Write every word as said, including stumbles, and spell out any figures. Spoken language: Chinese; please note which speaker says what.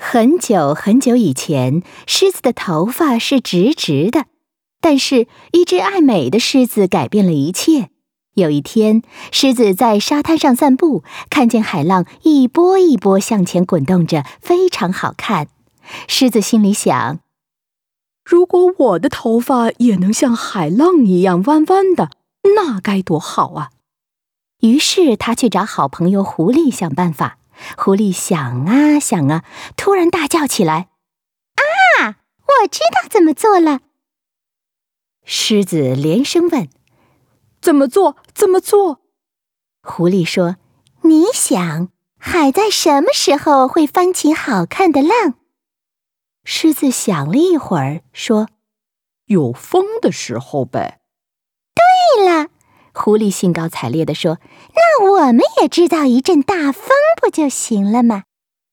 Speaker 1: 很久很久以前，狮子的头发是直直的，但是一只爱美的狮子改变了一切。有一天，狮子在沙滩上散步，看见海浪一波一波向前滚动着，非常好看。狮子心里想，
Speaker 2: 如果我的头发也能像海浪一样弯弯的，那该多好啊！
Speaker 1: 于是他去找好朋友狐狸想办法。狐狸想啊想啊，突然大叫起来：
Speaker 3: 啊，我知道怎么做了！
Speaker 1: 狮子连声问：
Speaker 2: 怎么做？怎么做？
Speaker 1: 狐狸说：
Speaker 3: 你想，海在什么时候会翻起好看的浪？
Speaker 1: 狮子想了一会儿，说：
Speaker 2: 有风的时候呗。
Speaker 3: 对了，
Speaker 1: 狐狸兴高采烈地说：
Speaker 3: 那我们也制造一阵大风不就行了吗？